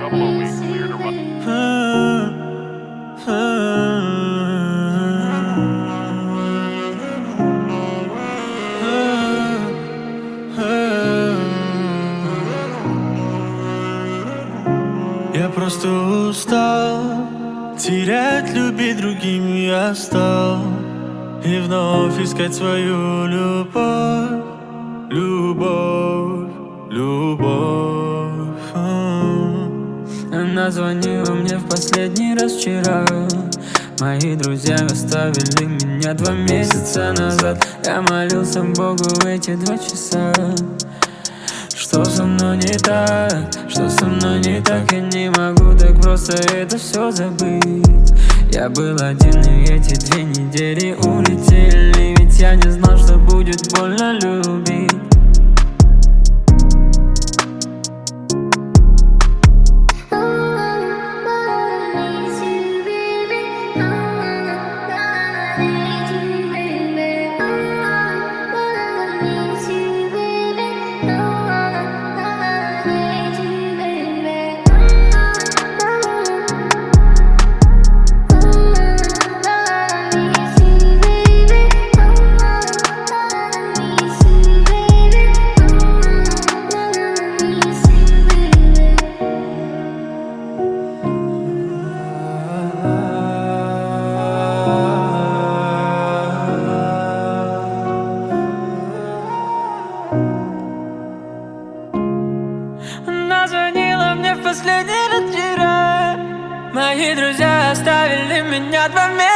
Я просто устал терять, любить другим я стал, и вновь искать свою любовь, любовь, любовь. Она звонила мне в последний раз вчера. Мои друзья оставили меня 2 месяца назад. Я молился Богу эти 2 часа. Что со мной не так? Что со мной не так? Я не могу так просто это все забыть. Я был один, и эти 2 недели улетели. Ведь я не знал, что будет больно любить. Она звонила мне в последний раз вчера. Мои друзья оставили меня 2 месяца